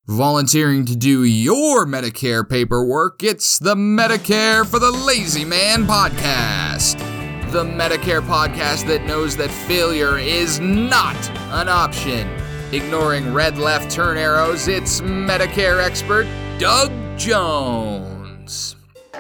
Volunteering to do your Medicare paperwork, it's the Medicare for the Lazy Man podcast. The Medicare podcast that knows that failure is not an option. Ignoring red left turn arrows, it's Medicare expert Doug Jones.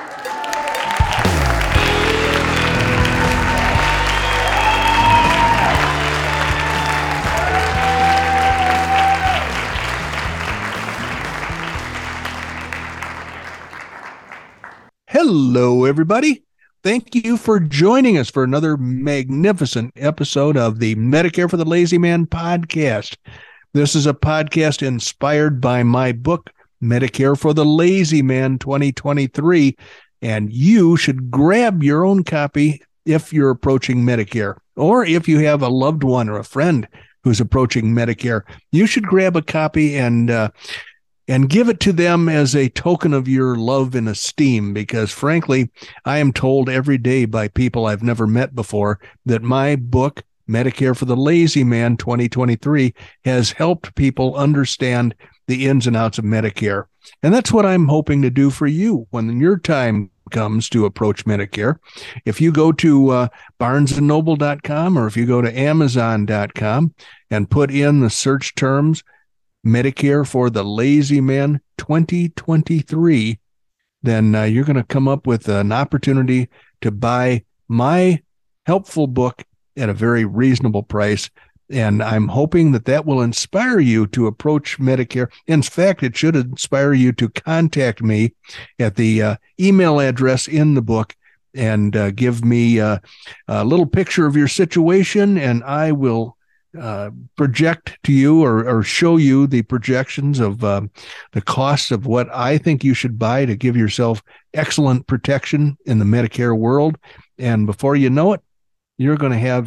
Hello, everybody. Thank you for joining us for another magnificent episode of the Medicare for the Lazy Man podcast. This is a podcast inspired by my book, Medicare for the Lazy Man 2023, and you should grab your own copy if you're approaching Medicare, or if you have a loved one or a friend who's approaching Medicare. You should grab a copy and give it to them as a token of your love and esteem, because frankly, I am told every day by people I've never met before that my book, Medicare for the Lazy Man 2023, has helped people understand the ins and outs of Medicare. And that's what I'm hoping to do for you when your time comes to approach Medicare. If you go to barnesandnoble.com or if you go to amazon.com and put in the search terms Medicare for the Lazy Man 2023, then you're going to come up with an opportunity to buy my helpful book at a very reasonable price. And I'm hoping that that will inspire you to approach Medicare. In fact, it should inspire you to contact me at the email address in the book and give me a little picture of your situation, and I will project to you or show you the projections of the cost of what I think you should buy to give yourself excellent protection in the Medicare world. And before you know it, you're going to have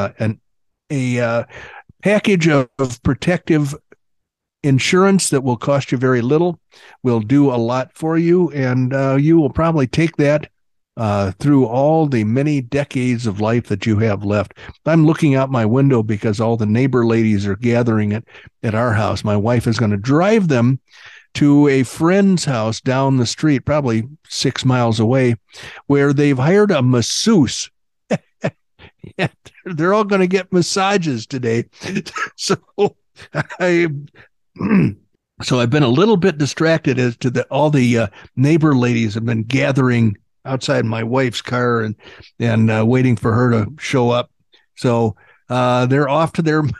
a package of protective insurance that will cost you very little, will do a lot for you, and you will probably take that through all the many decades of life that you have left. I'm looking out my window because all the neighbor ladies are gathering at our house. My wife is going to drive them to a friend's house down the street, probably 6 miles away, where they've hired a masseuse. They're all going to get massages today. So I've been a little bit distracted as to all the neighbor ladies have been gathering outside my wife's car and waiting for her to show up. So they're off to their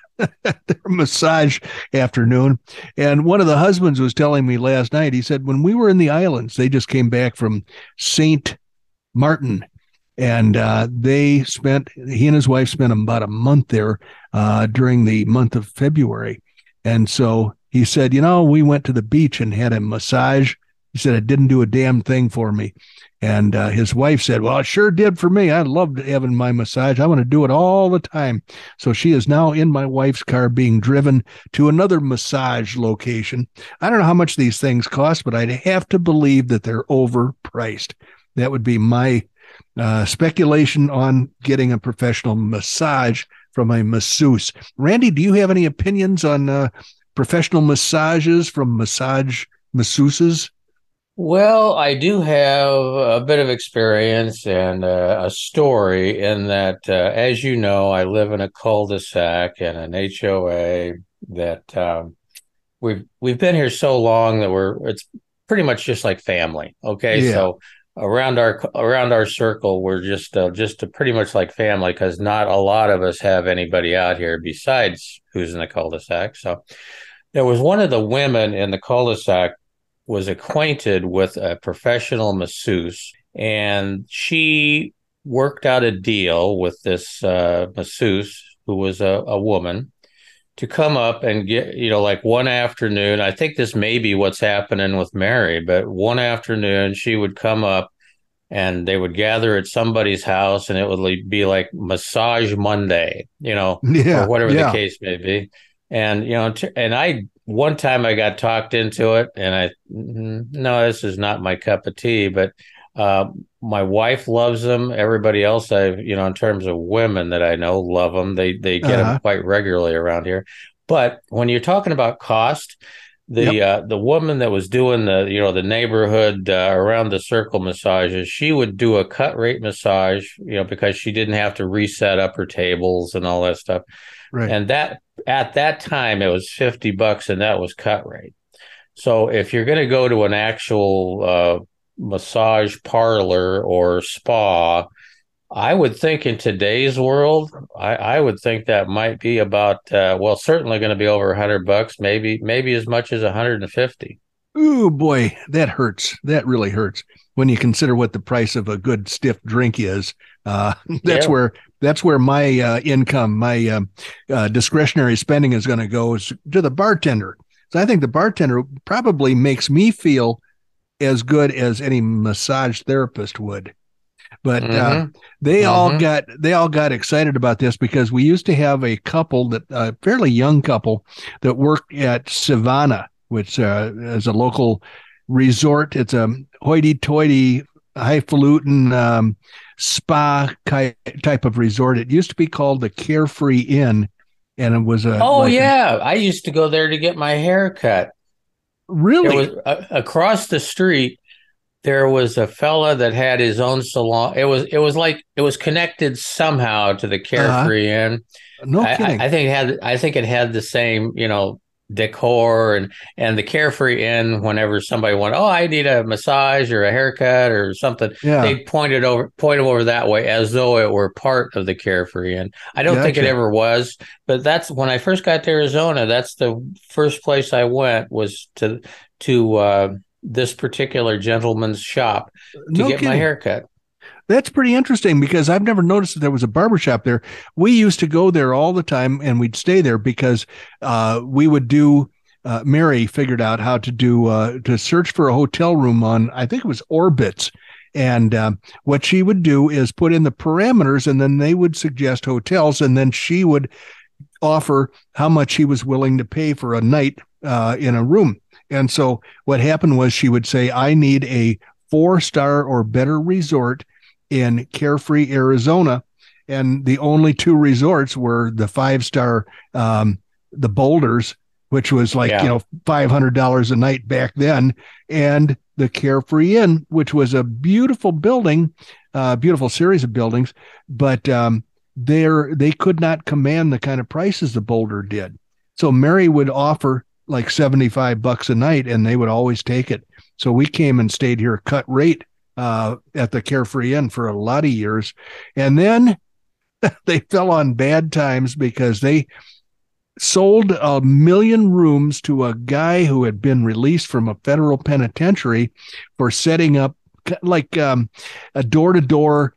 massage afternoon. And one of the husbands was telling me last night, he said, when we were in the islands, they just came back from St. Martin, and he and his wife spent about a month there during the month of February. And so he said, we went to the beach and had a massage. He said, it didn't do a damn thing for me. And his wife said, well, it sure did for me. I loved having my massage. I want to do it all the time. So she is now in my wife's car being driven to another massage location. I don't know how much these things cost, but I'd have to believe that they're overpriced. That would be my speculation on getting a professional massage from a masseuse. Randy, do you have any opinions on professional massages from masseuses? Well, I do have a bit of experience and a story in that, as you know, I live in a cul-de-sac and an HOA that we've been here so long that it's pretty much just like family. Okay, yeah. So around our circle, we're just pretty much like family, because not a lot of us have anybody out here besides who's in the cul-de-sac. So there was one of the women in the cul-de-sac was acquainted with a professional masseuse, and she worked out a deal with this masseuse, who was a woman, to come up and get, like one afternoon. I think this may be what's happening with Mary, but one afternoon she would come up and they would gather at somebody's house, and it would be like Massage Monday, or whatever the case may be. And, one time I got talked into it, and no, this is not my cup of tea, but my wife loves them. Everybody else in terms of women that I know love them. They get them quite regularly around here. But when you're talking about cost, The woman that was doing the neighborhood around the circle massages, she would do a cut rate massage, because she didn't have to reset up her tables and all that stuff. Right. And that at that time it was $50, and that was cut rate. So if you're going to go to an actual massage parlor or spa, I would think in today's world, I would think that might be about certainly going to be over $100, maybe as much as 150. Ooh, boy, that hurts. That really hurts when you consider what the price of a good stiff drink is. That's where my income, my discretionary spending is going to go, is to the bartender. So I think the bartender probably makes me feel as good as any massage therapist would. But they all got excited about this because we used to have a couple, a fairly young couple, that worked at Savannah, which is a local resort. It's a hoity-toity, highfalutin spa type of resort. It used to be called the Carefree Inn, and it was I used to go there to get my hair cut. Really? It was across the street. There was a fella that had his own salon. It was connected somehow to the Carefree Inn. No kidding. I think it had the same, decor and the Carefree Inn. Whenever somebody went, I need a massage or a haircut or something, they point them over that way as though it were part of the Carefree Inn. I don't think it ever was, but that's when I first got to Arizona. That's the first place I went, was to this particular gentleman's shop to get my haircut. That's pretty interesting because I've never noticed that there was a barbershop there. We used to go there all the time, and we'd stay there because we would do Mary figured out how to do to search for a hotel room on, I think it was Orbitz. And what she would do is put in the parameters, and then they would suggest hotels, and then she would offer how much she was willing to pay for a night in a room. And so what happened was she would say, I need a 4-star or better resort in Carefree, Arizona. And the only 2 resorts were the 5-star, the Boulders, which was like, $500 a night back then, and the Carefree Inn, which was a beautiful building, beautiful series of buildings, but they could not command the kind of prices the Boulder did. So Mary would offer like $75 a night, and they would always take it. So we came and stayed here cut rate at the Carefree Inn for a lot of years. And then they fell on bad times because they sold 1 million rooms to a guy who had been released from a federal penitentiary for setting up like a door-to-door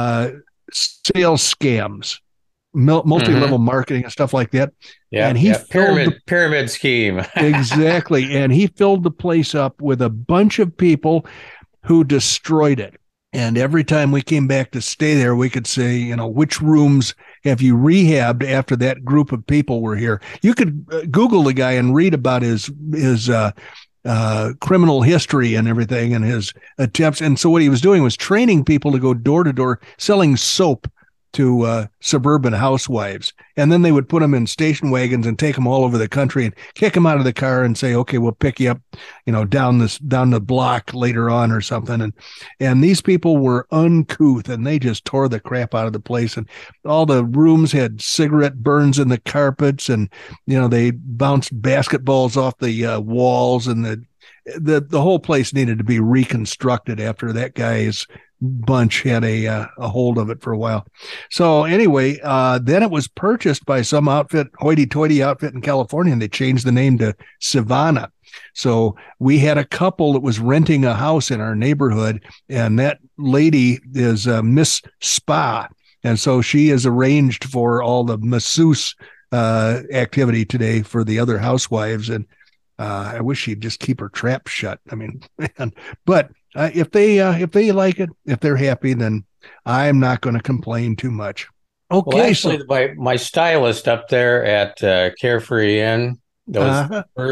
sales scams, multi-level marketing and stuff like that. Yeah, and he pyramid scheme. Exactly. And he filled the place up with a bunch of people who destroyed it. And every time we came back to stay there, we could say, which rooms have you rehabbed after that group of people were here? You could Google the guy and read about his criminal history and everything and his attempts. And so what he was doing was training people to go door to door selling soap to suburban housewives. And then they would put them in station wagons and take them all over the country and kick them out of the car and say, okay, we'll pick you up, down the block later on or something. And these people were uncouth, and they just tore the crap out of the place. And all the rooms had cigarette burns in the carpets, and, they bounced basketballs off the walls, and the whole place needed to be reconstructed after that guy's bunch had a hold of it for a while. So anyway, then it was purchased by some hoity-toity outfit in California, and they changed the name to Savannah. So we had a couple that was renting a house in our neighborhood, and that lady is Miss Spa. And so she has arranged for all the masseuse activity today for the other housewives. And I wish she'd just keep her trap shut. I mean, man, but if they like it, if they're happy, then I'm not going to complain too much. Okay. Well, actually, my stylist up there at Carefree Inn, that was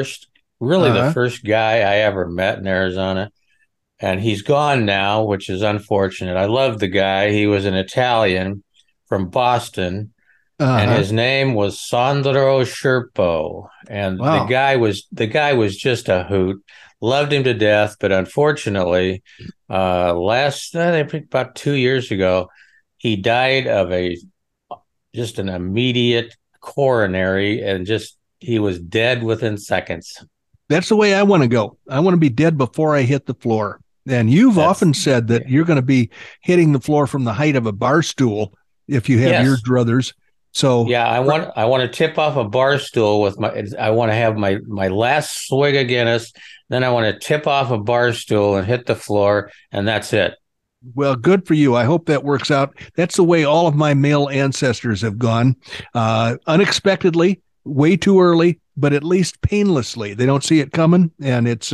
the first guy I ever met in Arizona. And he's gone now, which is unfortunate. I love the guy. He was an Italian from Boston. and his name was Sandro Sherpo, and Wow. the guy was just a hoot. Loved him to death, but unfortunately, I think about 2 years ago, he died of just an immediate coronary, and just he was dead within seconds. That's the way I want to go. I want to be dead before I hit the floor. And you've often said that you're going to be hitting the floor from the height of a bar stool if you have your druthers. So yeah, I want to tip off a bar stool with I want to have my last swig of Guinness, then I want to tip off a bar stool and hit the floor, and that's it. Well, good for you. I hope that works out. That's the way all of my male ancestors have gone. Unexpectedly, way too early, but at least painlessly. They don't see it coming, and it's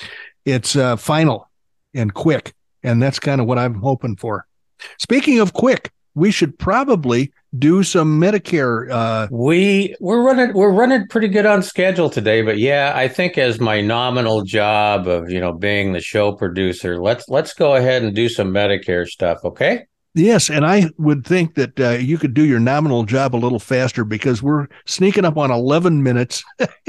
final and quick. And that's kind of what I'm hoping for. Speaking of quick, we should probably do some Medicare. We're running pretty good on schedule today, but yeah, I think as my nominal job of being the show producer, let's go ahead and do some Medicare stuff, okay? Yes, and I would think that you could do your nominal job a little faster because we're sneaking up on 11 minutes,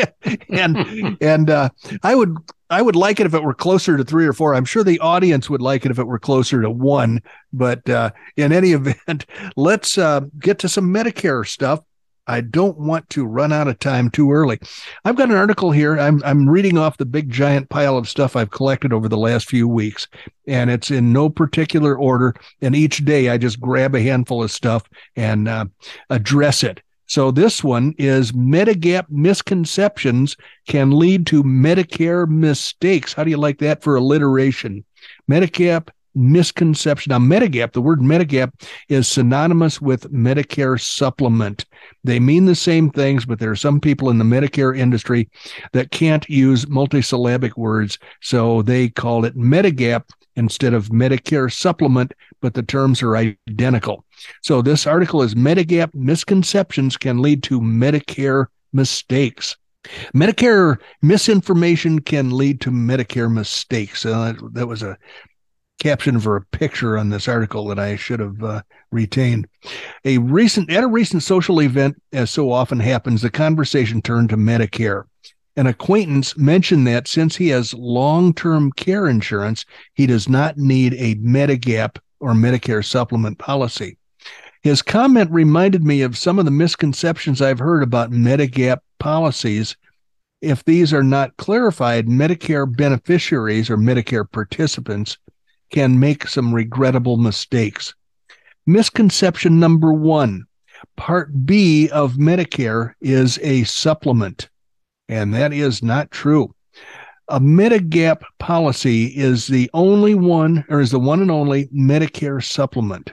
and I would like it if it were closer to 3 or 4. I'm sure the audience would like it if it were closer to 1. But in any event, let's get to some Medicare stuff. I don't want to run out of time too early. I've got an article here. I'm reading off the big giant pile of stuff I've collected over the last few weeks, and it's in no particular order. And each day I just grab a handful of stuff and address it. So this one is Medigap misconceptions can lead to Medicare mistakes. How do you like that for alliteration? Medigap misconception. Now, Medigap, the word Medigap is synonymous with Medicare supplement. They mean the same things, but there are some people in the Medicare industry that can't use multisyllabic words, so they call it Medigap instead of Medicare supplement, but the terms are identical. So this article is Medigap misconceptions can lead to Medicare mistakes. Medicare misinformation can lead to Medicare mistakes. That was a caption for a picture on this article that I should have retained. At a recent social event, as so often happens, the conversation turned to Medicare. An acquaintance mentioned that since he has long-term care insurance, he does not need a Medigap or Medicare supplement policy. His comment reminded me of some of the misconceptions I've heard about Medigap policies. If these are not clarified, Medicare beneficiaries or Medicare participants can make some regrettable mistakes. Misconception number 1, Part B of Medicare is a supplement, and that is not true. A Medigap policy is the only one, or is the one and only Medicare supplement.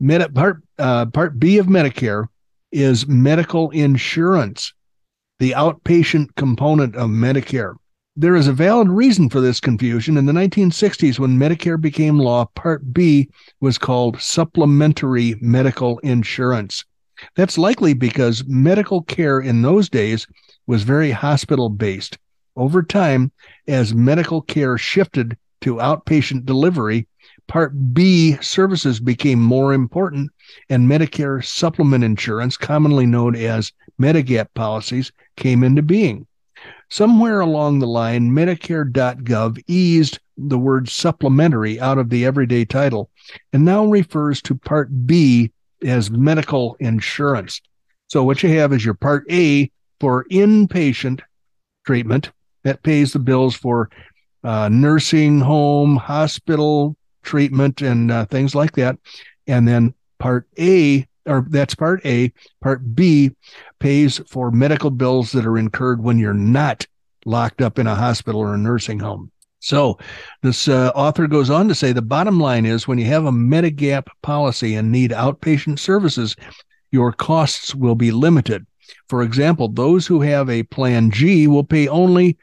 Part B of Medicare is medical insurance, the outpatient component of Medicare. There is a valid reason for this confusion. In the 1960s, when Medicare became law, Part B was called supplementary medical insurance. That's likely because medical care in those days was very hospital-based. Over time, as medical care shifted to outpatient delivery, Part B services became more important, and Medicare supplement insurance, commonly known as Medigap policies, came into being. Somewhere along the line, Medicare.gov eased the word supplementary out of the everyday title and now refers to Part B as medical insurance. So what you have is your Part A for inpatient treatment that pays the bills for nursing home, hospital treatment, and things like that. And then Part A, or that's Part A. Part B pays for medical bills that are incurred when you're not locked up in a hospital or a nursing home. So this author goes on to say the bottom line is when you have a Medigap policy and need outpatient services, your costs will be limited. For example, those who have a Plan G will pay only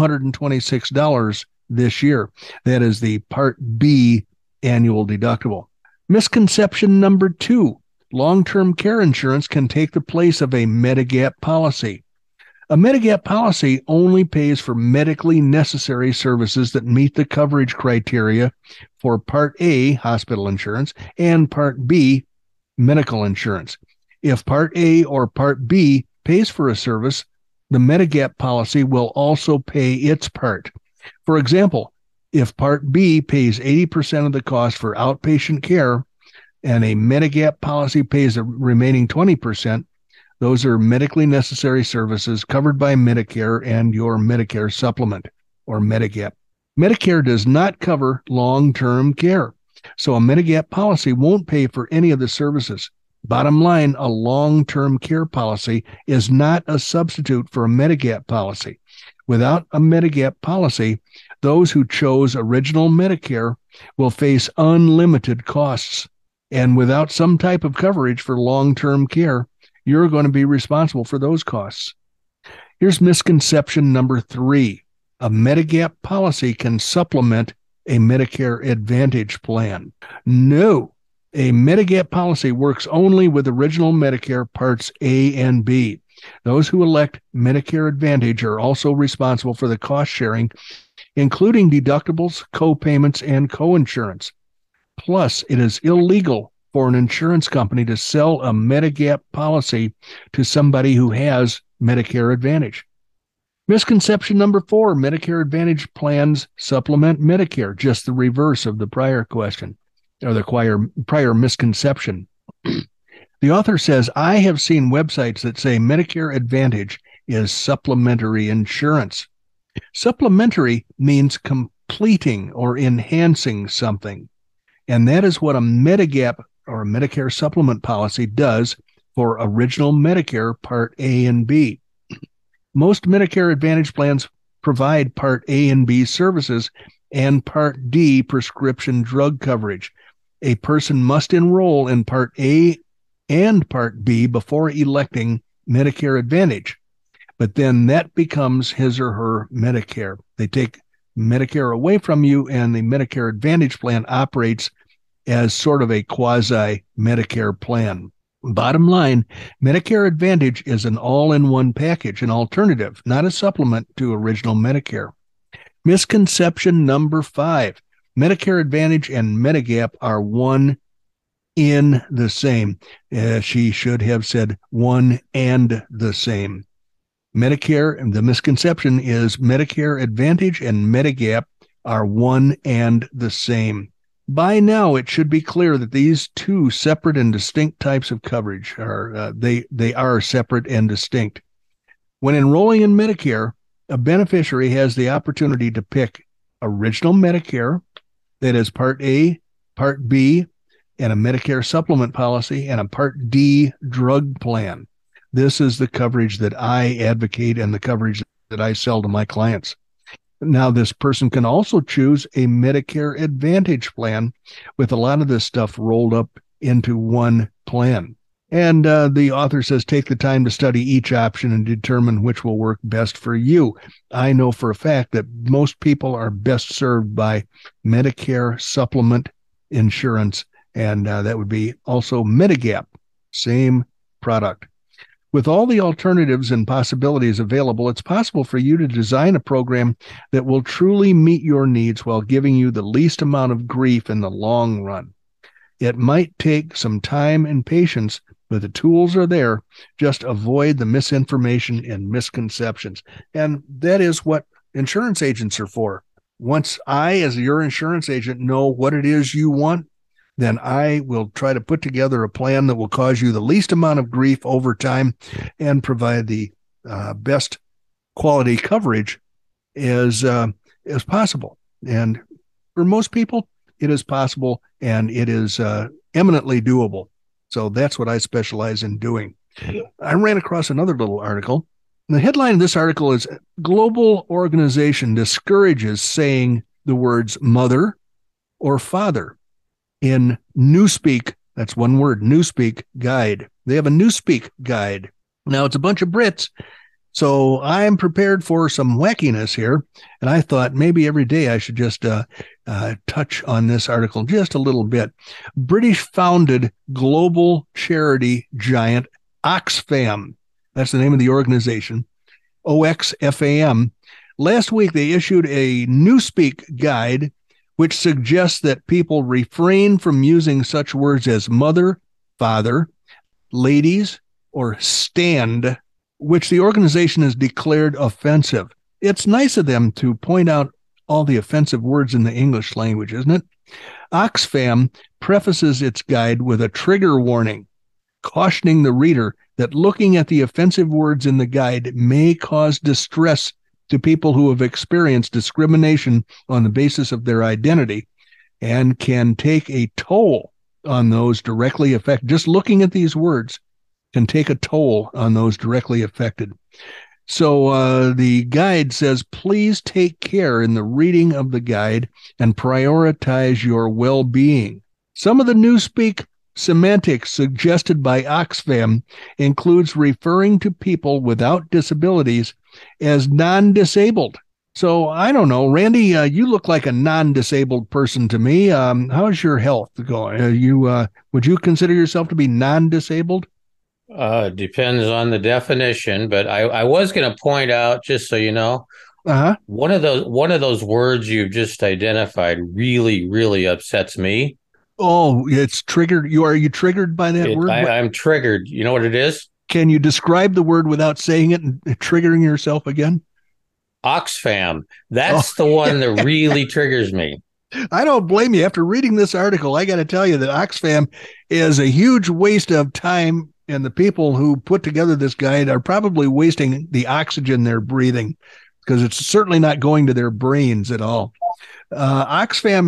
$226 this year. That is the Part B annual deductible. Misconception number 2. Long-term care insurance can take the place of a Medigap policy. A Medigap policy only pays for medically necessary services that meet the coverage criteria for Part A, hospital insurance, and Part B, medical insurance. If Part A or Part B pays for a service, the Medigap policy will also pay its part. For example, if Part B pays 80% of the cost for outpatient care and a Medigap policy pays the remaining 20%, those are medically necessary services covered by Medicare and your Medicare supplement or Medigap. Medicare does not cover long-term care, so a Medigap policy won't pay for any of the services. Bottom line, a long-term care policy is not a substitute for a Medigap policy. Without a Medigap policy, those who chose original Medicare will face unlimited costs. And without some type of coverage for long-term care, you're going to be responsible for those costs. Here's misconception number 3. A Medigap policy can supplement a Medicare Advantage plan. No, a Medigap policy works only with original Medicare Parts A and B. Those who elect Medicare Advantage are also responsible for the cost sharing, including deductibles, co-payments, and co-insurance. Plus, it is illegal for an insurance company to sell a Medigap policy to somebody who has Medicare Advantage. Misconception number 4, Medicare Advantage plans supplement Medicare, just the reverse of the prior question, or the prior misconception. The author says, I have seen websites that say Medicare Advantage is supplementary insurance. Supplementary means completing or enhancing something. And that is what a Medigap or a Medicare supplement policy does for original Medicare Part A and B. Most Medicare Advantage plans provide Part A and B services and Part D prescription drug coverage. A person must enroll in Part A and Part B before electing Medicare Advantage. But then that becomes his or her Medicare. They take Medicare away from you, and the Medicare Advantage plan operates as sort of a quasi-Medicare plan. Bottom line, Medicare Advantage is an all-in-one package, an alternative, not a supplement to original Medicare. Misconception number 5, Medicare Advantage and Medigap are one in the same. She should have said one and the same. Medicare, and the misconception is Medicare Advantage and Medigap are one and the same. By now, it should be clear that these two separate and distinct types of coverage are they are separate and distinct. When enrolling in Medicare, a beneficiary has the opportunity to pick original Medicare, that is Part A, Part B, and a Medicare supplement policy, and a Part D drug plan. This is the coverage that I advocate and the coverage that I sell to my clients. Now, this person can also choose a Medicare Advantage plan with a lot of this stuff rolled up into one plan. And the author says, take the time to study each option and determine which will work best for you. I know for a fact that most people are best served by Medicare supplement insurance, and that would be also Medigap, same product. With all the alternatives and possibilities available, it's possible for you to design a program that will truly meet your needs while giving you the least amount of grief in the long run. It might take some time and patience, but the tools are there. Just avoid the misinformation and misconceptions. And that is what insurance agents are for. Once I, as your insurance agent, know what it is you want, then I will try to put together a plan that will cause you the least amount of grief over time and provide the best quality coverage as possible. And for most people, it is possible and it is eminently doable. So that's what I specialize in doing. I ran across another little article. The headline of this article is Global Organization Discourages Saying the Words Mother or Father in Newspeak, that's one word, Newspeak guide. They have a Newspeak guide. Now, it's a bunch of Brits, so I'm prepared for some wackiness here, and I thought maybe every day I should just touch on this article just a little bit. British-founded global charity giant Oxfam, that's the name of the organization, OXFAM. Last week, they issued a Newspeak guide which suggests that people refrain from using such words as mother, father, ladies, or stand, which the organization has declared offensive. It's nice of them to point out all the offensive words in the English language, isn't it? Oxfam prefaces its guide with a trigger warning, cautioning the reader that looking at the offensive words in the guide may cause distress to people who have experienced discrimination on the basis of their identity and can take a toll on those directly affected. Just looking at these words can take a toll on those directly affected. So the guide says, please take care in the reading of the guide and prioritize your well-being. Some of the newspeak semantics suggested by Oxfam includes referring to people without disabilities as non-disabled. So I don't know, Randy, you look like a non-disabled person to me. How's your health going? Would you consider yourself to be non-disabled? Depends on the definition, but I was going to point out, just so you know, one of those words you've just identified really, really upsets me. Oh, it's triggered. Are you triggered by that word? I'm triggered. You know what it is? Can you describe the word without saying it and triggering yourself again? Oxfam. That's the one that really triggers me. I don't blame you. After reading this article, I got to tell you that Oxfam is a huge waste of time, and the people who put together this guide are probably wasting the oxygen they're breathing, because it's certainly not going to their brains at all. Oxfam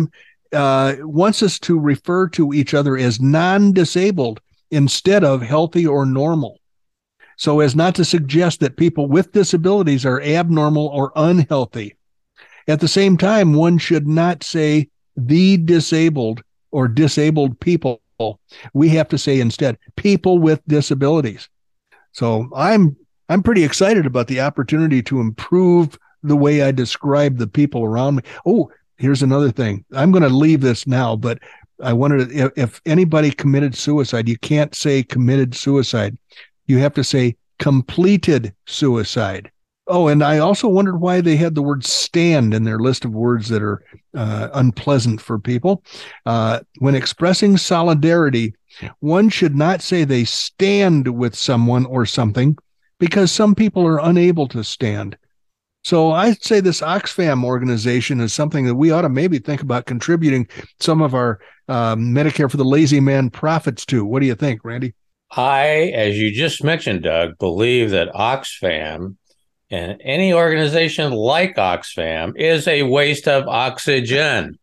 wants us to refer to each other as non-disabled instead of healthy or normal, so as not to suggest that people with disabilities are abnormal or unhealthy. At the same time, one should not say the disabled or disabled people. We have to say instead people with disabilities. So I'm pretty excited about the opportunity to improve the way I describe the people around me. Oh, here's another thing. I'm going to leave this now, but I wanted to, if anybody committed suicide, you can't say committed suicide. You have to say completed suicide. Oh, and I also wondered why they had the word stand in their list of words that are unpleasant for people. When expressing solidarity, one should not say they stand with someone or something, because some people are unable to stand. So I'd say this Oxfam organization is something that we ought to maybe think about contributing some of our Medicare for the Lazy Man profits to. What do you think, Randy? I, as you just mentioned, Doug, believe that Oxfam and any organization like Oxfam is a waste of oxygen.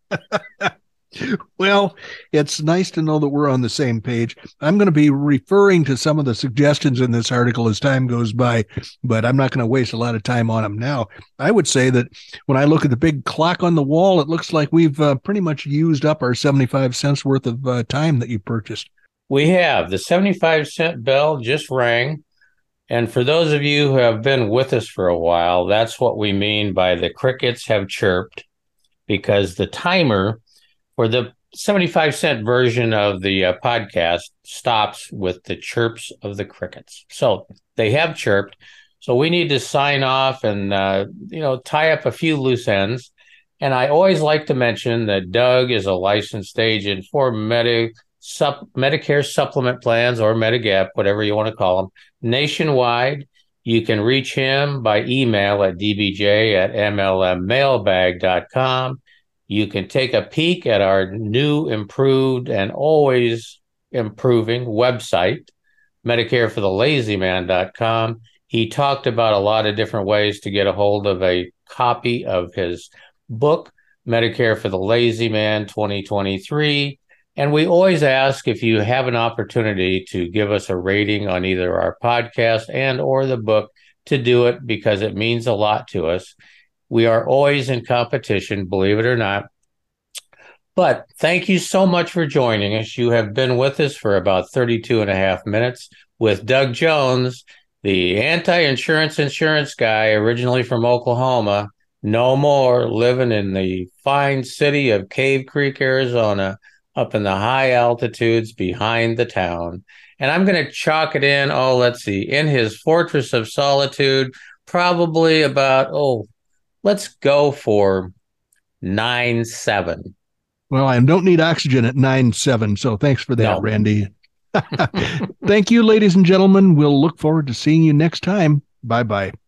Well, it's nice to know that we're on the same page. I'm going to be referring to some of the suggestions in this article as time goes by, but I'm not going to waste a lot of time on them now. I would say that when I look at the big clock on the wall, it looks like we've pretty much used up our 75 cents worth of time that you purchased. We have. The 75-cent bell just rang. And for those of you who have been with us for a while, that's what we mean by the crickets have chirped, because the timer for the 75-cent version of the podcast stops with the chirps of the crickets. So they have chirped. So we need to sign off and, tie up a few loose ends. And I always like to mention that Doug is a licensed agent for Medicare supplement plans, or Medigap, whatever you want to call them, nationwide. You can reach him by email at dbj@mlmmailbag.com. You can take a peek at our new, improved, and always improving website, medicareforthelazyman.com. He talked about a lot of different ways to get a hold of a copy of his book, Medicare for the Lazy Man 2023. And we always ask, if you have an opportunity to give us a rating on either our podcast and or the book, to do it, because it means a lot to us. We are always in competition, believe it or not. But thank you so much for joining us. You have been with us for about 32 and a half minutes with Doug Jones, the insurance guy, originally from Oklahoma, no more, living in the fine city of Cave Creek, Arizona, up in the high altitudes behind the town. And I'm going to chalk it in, in his fortress of solitude, probably about, let's go for 9.7. Well, I don't need oxygen at 9.7, so thanks for that, no. Randy. Thank you, ladies and gentlemen. We'll look forward to seeing you next time. Bye-bye.